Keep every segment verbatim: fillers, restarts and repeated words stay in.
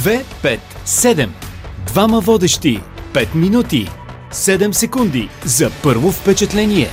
две, пет, седем. Двама водещи. пет минути. седем секунди за първо впечатление.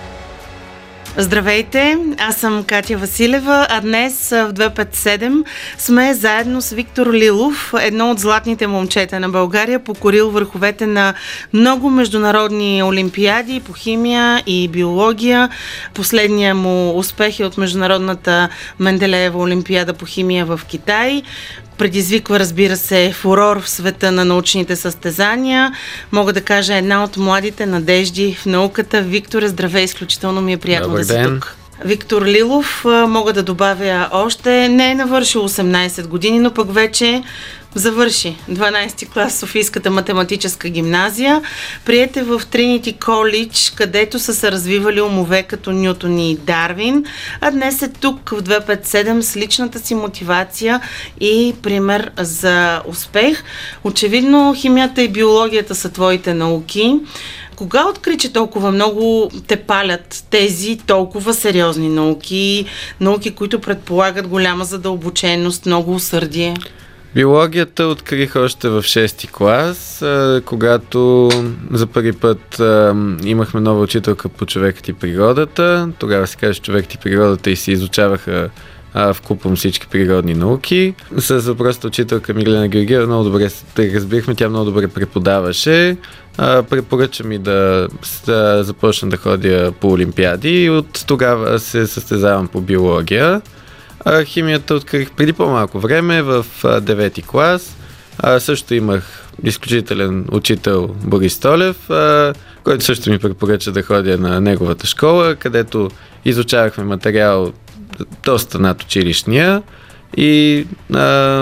Здравейте, аз съм Катя Василева, а днес в две пет седем сме заедно с Виктор Лилов, едно от златните момчета на България, покорил върховете на много международни олимпиади по химия и биология. Последния му успех е от Международната Менделеева олимпиада по химия в Китай. Предизвиква, разбира се, фурор в света на научните състезания. Мога да кажа, една от младите надежди в науката. Виктор, здравей, изключително ми е приятно Добър да си ден. тук. Виктор Лилов, мога да добавя още, не е навършил осемнайсет години, но пък вече завърши дванайсети клас в Софийската математическа гимназия. Приете в Тринити Колидж, където са се развивали умове като Нютон и Дарвин, а днес е тук в две пет седем с личната си мотивация и пример за успех. Очевидно, химията и биологията са твоите науки. Кога откри, че толкова много те палят тези толкова сериозни науки, науки, които предполагат голяма задълбоченост, много усърдие? Биологията открих още в шести клас, когато за първи път имахме нова учителка по човекът и природата. Тогава се каже човекът и природата и се изучаваха в купом всички природни науки. С въпросната учителка Миглена Георгиева много добре те разбирахме, тя много добре преподаваше. Препоръча ми да, да започна да ходя по олимпиади и от тогава се състезавам по биология. А, химията открих преди по-малко време, в а, девети клас. А, също имах изключителен учител Борис Толев, а, който също ми препоръча да ходя на неговата школа, където изучавахме материал доста над училищния. И, а,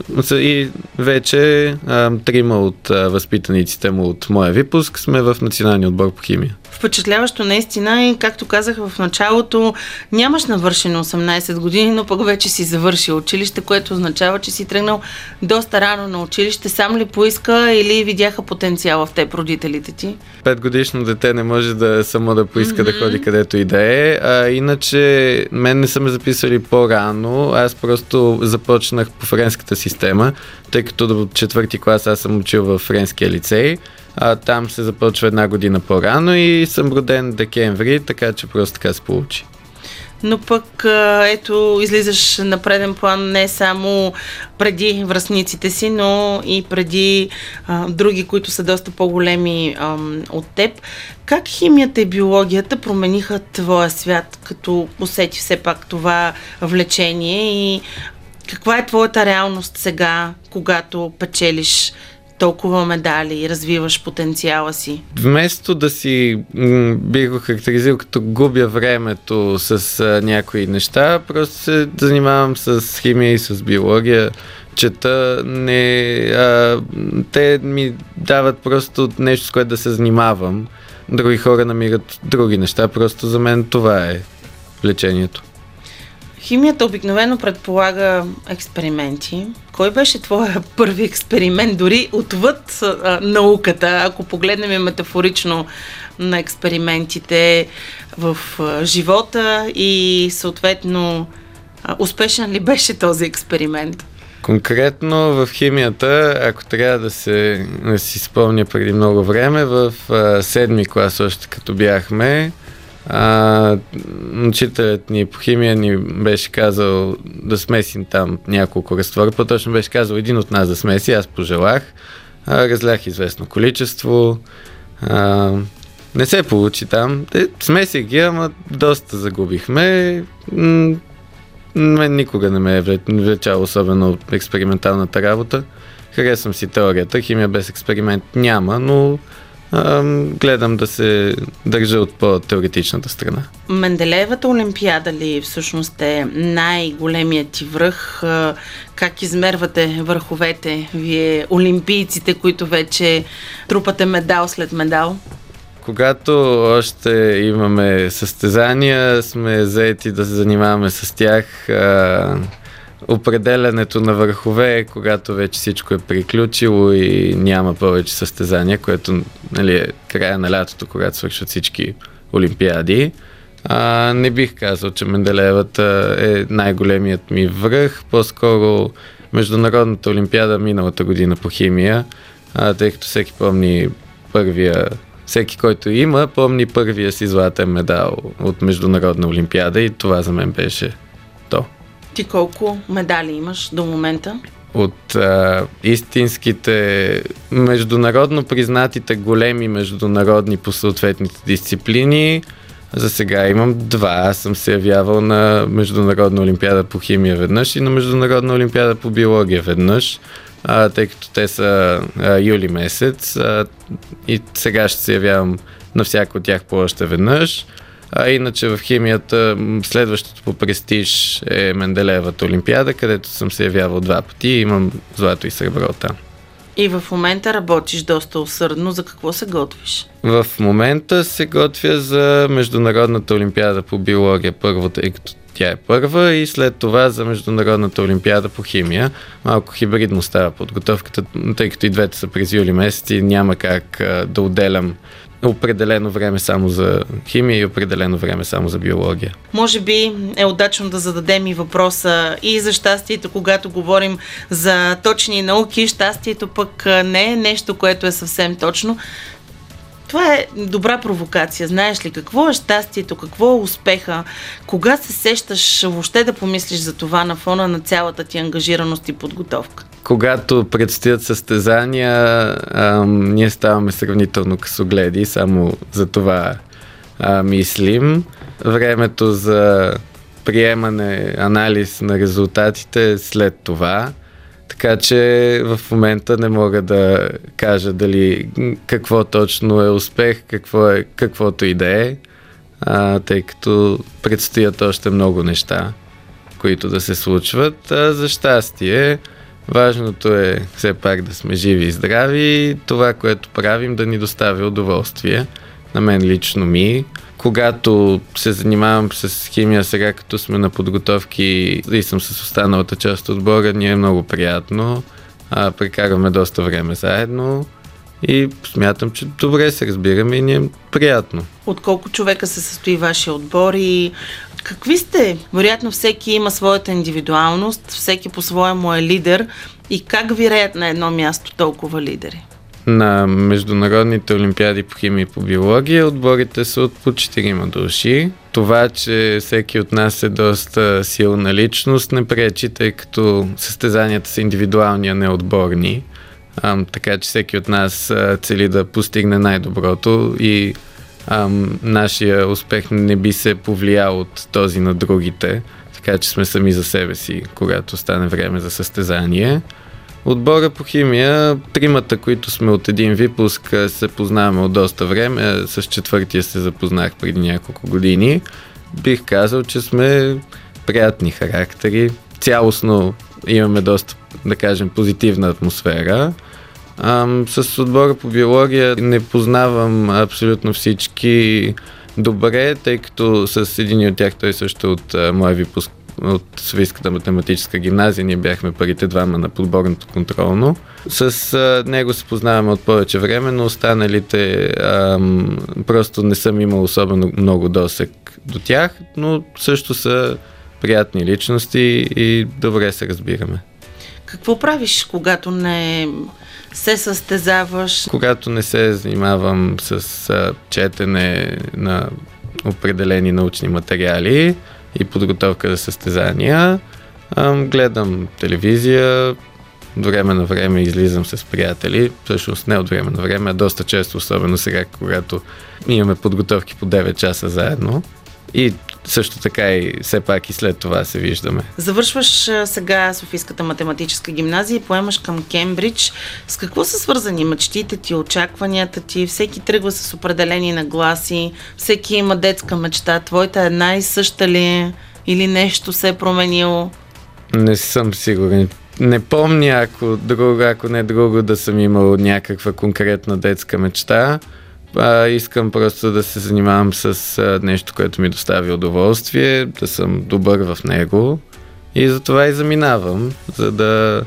и вече а, трима от а, възпитаниците му от моя випуск сме в националния отбор по химия. Впечатляващо наистина и, както казах в началото, нямаш навършено осемнайсет години, но пък вече си завършил училище, което означава, че си тръгнал доста рано на училище. Сам ли поиска или видяха потенциала в теб родителите ти? Петгодишно дете не може да само да поиска mm-hmm. да ходи където и да е. А, иначе мен не са ме записали по-рано. Аз просто започнах по френската система, тъй като до четвърти клас аз съм учил в френския лицей. А, там се започва една година по-рано и съм роден декември, така че просто така се получи. Но пък, ето, излизаш на преден план не само преди връстниците си, но и преди а, други, които са доста по-големи а, от теб. Как химията и биологията промениха твоя свят, като усети все пак това влечение и каква е твоята реалност сега, когато печелиш толкова медали и развиваш потенциала си? Вместо да си м- бих го характеризирал като губя времето с а, някои неща, просто се занимавам с химия и с биология, чета, не, а, те ми дават просто нещо, с което да се занимавам. Други хора намират други неща, просто за мен това е влечението. Химията обикновено предполага експерименти. Кой беше твоя първи експеримент, дори отвъд а, науката, ако погледнем метафорично на експериментите в а, живота и съответно а, успешен ли беше този експеримент? Конкретно в химията, ако трябва да, се, да си спомня преди много време, в а, седми клас още като бяхме, А, учителят ни по химия ни беше казал да смесим там няколко разтвора, по-точно беше казал един от нас да смеси, аз пожелах, а, разлях известно количество, а, не се получи там, е, смесих ги, ама доста загубихме. М- мен никога не ме е влечал особено експерименталната работа, харесвам си теорията, химия без експеримент няма, но гледам да се държа от по-теоретичната страна. Менделеевата олимпиада ли всъщност е най-големият ти връх? Как измервате върховете вие, олимпийците, които вече трупате медал след медал? Когато още имаме състезания, сме заети да се занимаваме с тях. Определянето на върхове е когато вече всичко е приключило и няма повече състезания, което, нали, е края на лятото, когато свършват всички олимпиади. А, не бих казал, че Менделеевата е най-големият ми връх. По-скоро Международната олимпиада миналата година по химия, а, тъй като всеки помни първия, всеки, който има, помни първия си златен медал от Международна олимпиада и това за мен беше то. Ти колко медали имаш до момента? От а, истинските международно признатите големи международни по съответните дисциплини, за сега имам два. Аз съм се явявал на Международна олимпиада по химия веднъж и на Международна олимпиада по биология веднъж, а, тъй като те са а, юли месец а, и сега ще се явявам на всяко от тях по още веднъж. А иначе в химията следващото по престиж е Менделеевата олимпиада, където съм се явявал два пъти и имам злато и сребро там. И в момента работиш доста усърдно. За какво се готвиш? В момента се готвя за Международната олимпиада по биология първо, тъй като тя е първа, и след това за Международната олимпиада по химия. Малко хибридно става подготовката, тъй като и двете са през юли месец и няма как а, да отделям определено време само за химия и определено време само за биология. Може би е удачно да зададем и въпроса и за щастието, когато говорим за точни науки. Щастието пък не е нещо, което е съвсем точно. Това е добра провокация. Знаеш ли какво е щастието, какво е успеха? Кога се сещаш въобще да помислиш за това на фона на цялата ти ангажираност и подготовка? Когато предстоят състезания, ам, ние ставаме сравнително късогледи, само за това а, мислим. Времето за приемане, анализ на резултатите е след това. Така че в момента не мога да кажа дали какво точно е успех, какво е, каквото и да е, а, тъй като предстоят още много неща, които да се случват. А за щастие, важното е все пак да сме живи и здрави и това, което правим, да ни достави удоволствие. На мен лично ми. Когато се занимавам с химия сега, като сме на подготовки и съм с останалата част от отбора, ни е много приятно. А, прекарваме доста време заедно и смятам, че добре се разбираме и ни е приятно. От колко човека се състои вашия отбор и какви сте? Вероятно всеки има своята индивидуалност, всеки по-своему е лидер. И как виреят на едно място толкова лидери? На международните олимпиади по химия и по биология отборите са от по четирима души. Това, че всеки от нас е доста силна личност, не пречи, тъй като състезанията са индивидуални, а не отборни. Ам, така че всеки от нас а, цели да постигне най-доброто и ам, нашия успех не би се повлиял от този на другите. Така че сме сами за себе си, когато стане време за състезание. Отбора по химия, тримата, които сме от един випуск, се познаваме от доста време. С четвъртия се запознах преди няколко години. Бих казал, че сме приятни характери. Цялостно имаме доста, да кажем, позитивна атмосфера. Ам, с отбора по биология не познавам абсолютно всички добре, тъй като с един от тях, той също от а, моя випуск от Софийската математическа гимназия, ние бяхме първите двама на подборното контролно. С а, него се познаваме от повече време, но останалите ам, просто не съм имал особено много досег до тях, но също са приятни личности и добре се разбираме. Какво правиш, когато не се състезаваш? Когато не се занимавам с а, четене на определени научни материали и подготовка за състезания, а, гледам телевизия, от време на време излизам с приятели, всъщност не от време на време, а доста често, особено сега, когато имаме подготовки по девет часа заедно. И също така и все пак и след това се виждаме. Завършваш сега Софийската математическа гимназия и поемаш към Кембридж. С какво са свързани мечтите ти, очакванията ти? Всеки тръгва с определени нагласи, всеки има детска мечта. Твоята една и съща ли е? Или нещо се е променило? Не съм сигурен. Не помня, ако, друго, ако не друго, да съм имал някаква конкретна детска мечта. А, искам просто да се занимавам с а, нещо, което ми достави удоволствие, да съм добър в него и затова и заминавам, за да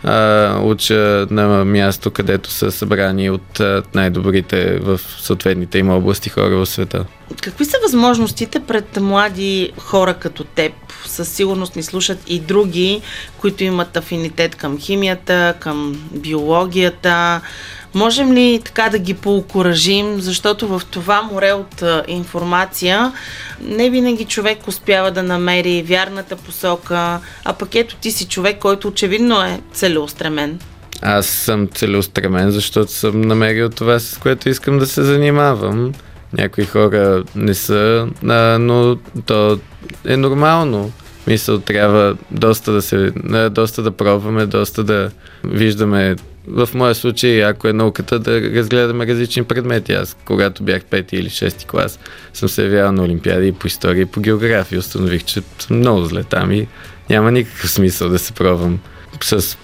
а, уча на място, където са събрани от а, най-добрите в съответните им области хора в света. Какви са възможностите пред млади хора като теб? Със сигурност ни слушат и други, които имат афинитет към химията, към биологията. Можем ли така да ги поокуражим, защото в това море от а, информация не винаги човек успява да намери вярната посока, а пък ето ти си човек, който очевидно е целеустремен. Аз съм целеустремен, защото съм намерил това, с което искам да се занимавам. Някои хора не са, а, но то е нормално. Мисъл, трябва доста да се, доста да пробваме, доста да виждаме. В моя случай, ако е науката, да разгледаме различни предмети. Аз, когато бях пети или шести клас, съм се явявал на олимпиади по история и по география. Установих, че съм много зле там и няма никакъв смисъл да се пробвам. С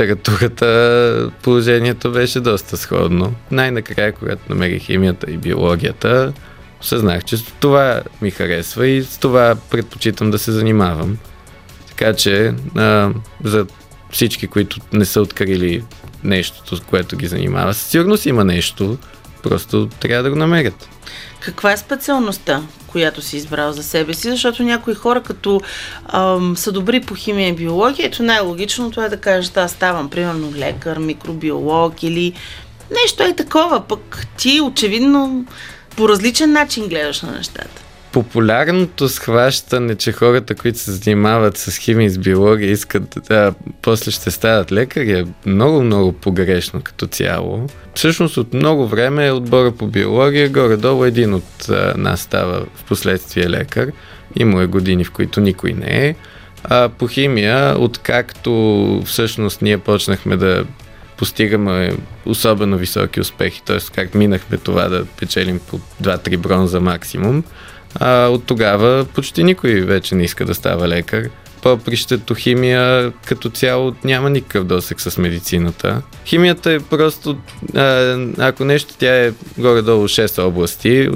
литературата положението беше доста сходно. Най-накрая, когато намерих химията и биологията, съзнах, че това ми харесва и с това предпочитам да се занимавам. Така че а, за всички, които не са открили нещото, с което ги занимава, със сигурност има нещо, просто трябва да го намерят. Каква е специалността, която си избрал за себе си? Защото някои хора, като ам, са добри по химия и биология, ето най-логичното е да кажат, аз ставам примерно лекар, микробиолог или нещо е такова, пък ти очевидно по различен начин гледаш на нещата. Популярното схващане, че хората, които се занимават с химия и с биология, искат да после ще стават лекари, е много-много погрешно като цяло. Всъщност от много време е отбора по биология, горе-долу един от а, нас става в последствие лекар. Има е години, в които никой не е. А по химия, откакто всъщност ние почнахме да постигаме особено високи успехи, т.е. как минахме това да печелим по два-три бронза максимум, а от тогава почти никой вече не иска да става лекар. Попрището химия като цяло няма никакъв досег с медицината. Химията е просто, а, ако нещо, тя е горе-долу шест области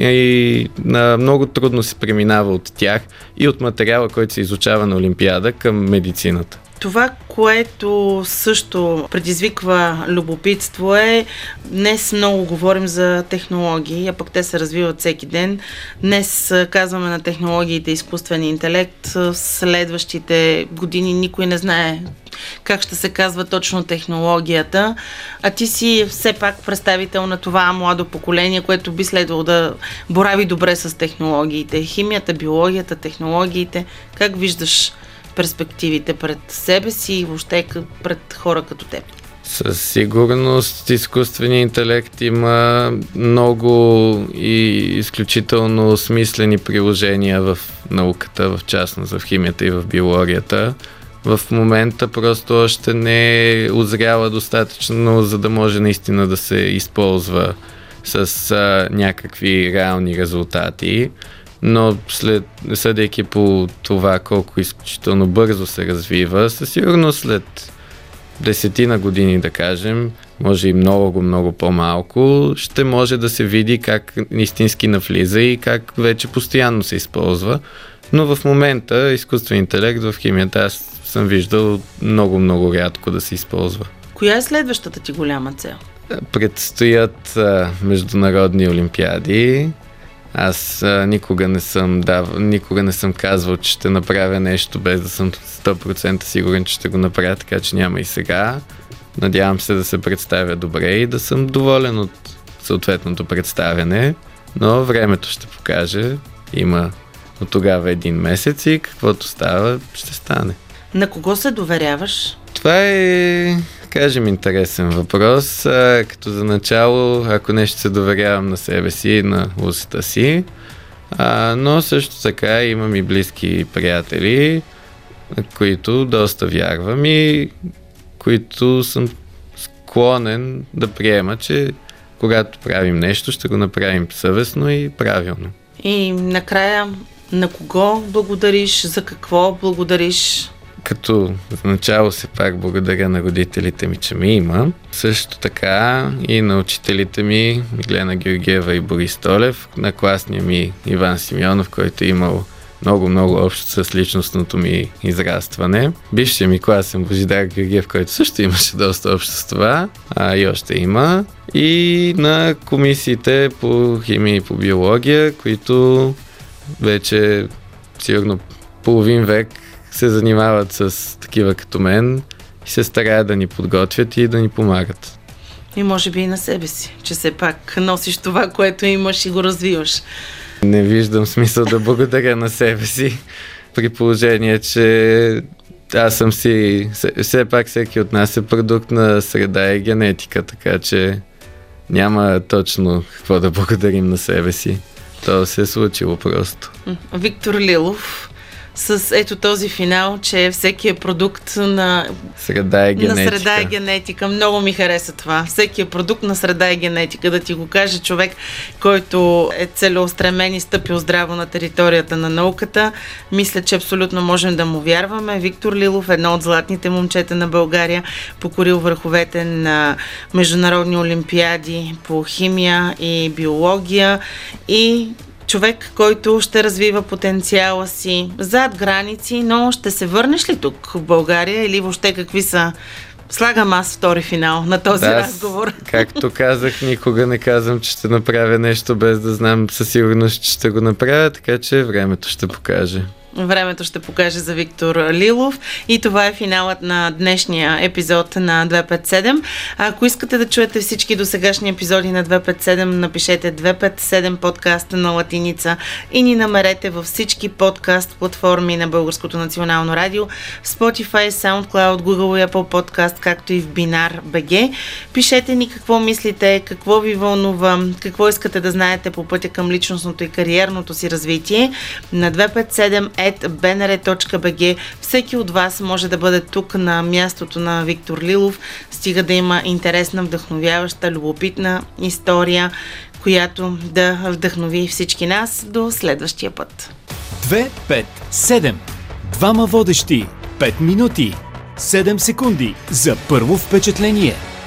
и а, много трудно се преминава от тях и от материала, който се изучава на Олимпиада, към медицината. Това, което също предизвиква любопитство е, днес много говорим за технологии, а пък те се развиват всеки ден. Днес казваме на технологиите изкуствен интелект, в следващите години никой не знае как ще се казва точно технологията, а ти си все пак представител на това младо поколение, което би следвало да борави добре с технологиите. Химията, биологията, технологиите. Как виждаш перспективите пред себе си и въобще пред хора като теб? Със сигурност изкуственият интелект има много и изключително смислени приложения в науката, в частност в химията и в биологията. В момента просто още не е озряла достатъчно, за да може наистина да се използва с а, някакви реални резултати. Но след, съдейки по това колко изключително бързо се развива, със сигурност след десетина години, да кажем, може и много, много по-малко, ще може да се види как истински навлиза и как вече постоянно се използва. Но в момента изкуствен интелект в химията аз съм виждал много-много рядко да се използва. Коя е следващата ти голяма цел? Предстоят а, международни олимпиади. Аз а, никога не съм дав... никога не съм казвал, че ще направя нещо без да съм сто процента сигурен, че ще го направя, така че няма и сега. Надявам се да се представя добре и да съм доволен от съответното представяне, но времето ще покаже. Има от тогава един месец и каквото става, ще стане. На кого се доверяваш? Това е, кажем, интересен въпрос. А, като за начало, ако нещо се доверявам на себе си и на усета си, а, но също така имам и близки приятели, на които доста вярвам и които съм склонен да приема, че когато правим нещо, ще го направим съвестно и правилно. И накрая, на кого благодариш, за какво благодариш? Като в начало се пак благодаря на родителите ми, че ми има. Също така и на учителите ми Миглена Георгиева и Борис Толев, на класния ми Иван Симеонов, който е имал много-много общо с личностното ми израстване. Бившия ми класен Божидар Георгиев, който също имаше доста общо с това, а и още има. И на комисиите по химия и по биология, които вече сигурно половин век се занимават с такива като мен и се стараят да ни подготвят и да ни помагат. И може би и на себе си, че все пак носиш това, което имаш и го развиваш. Не виждам смисъл да благодаря на себе си, при положение, че аз съм си, все пак всеки от нас е продукт на среда и генетика, така че няма точно какво да благодарим на себе си. То се е случило просто. Виктор Лилов, с ето този финал, че всеки е продукт на среда и генетика. На среда и генетика. Много ми хареса това. Всеки е продукт на среда и генетика. Да ти го каже човек, който е целеустремен и стъпил здраво на територията на науката. Мисля, че абсолютно можем да му вярваме. Виктор Лилов, едно от златните момчета на България, покорил върховете на международни олимпиади по химия и биология и човек, който ще развива потенциала си зад граници, но ще се върнеш ли тук в България или въобще какви са? Слагам аз втори финал на този да, разговор. Както казах, никога не казвам, че ще направя нещо без да знам със сигурност, че ще го направя, така че времето ще покаже. Времето ще покаже за Виктор Лилов и това е финалът на днешния епизод на двеста петдесет и седем. Ако искате да чуете всички досегашни епизоди на двеста петдесет и седем, напишете двеста петдесет и седем подкаста на латиница и ни намерете във всички подкаст платформи на Българското национално радио, Spotify, SoundCloud, Google и Apple Podcast, както и в Бинар БГ. Пишете ни какво мислите, какво ви вълнува, какво искате да знаете по пътя към личностното и кариерното си развитие на двеста петдесет и седем ет би ен ар точка би джи. Всеки от вас може да бъде тук на мястото на Виктор Лилов, стига да има интересна, вдъхновяваща, любопитна история, която да вдъхнови всички нас до следващия път. две пет седем. Двама водещи. пет минути. седем секунди за първо впечатление.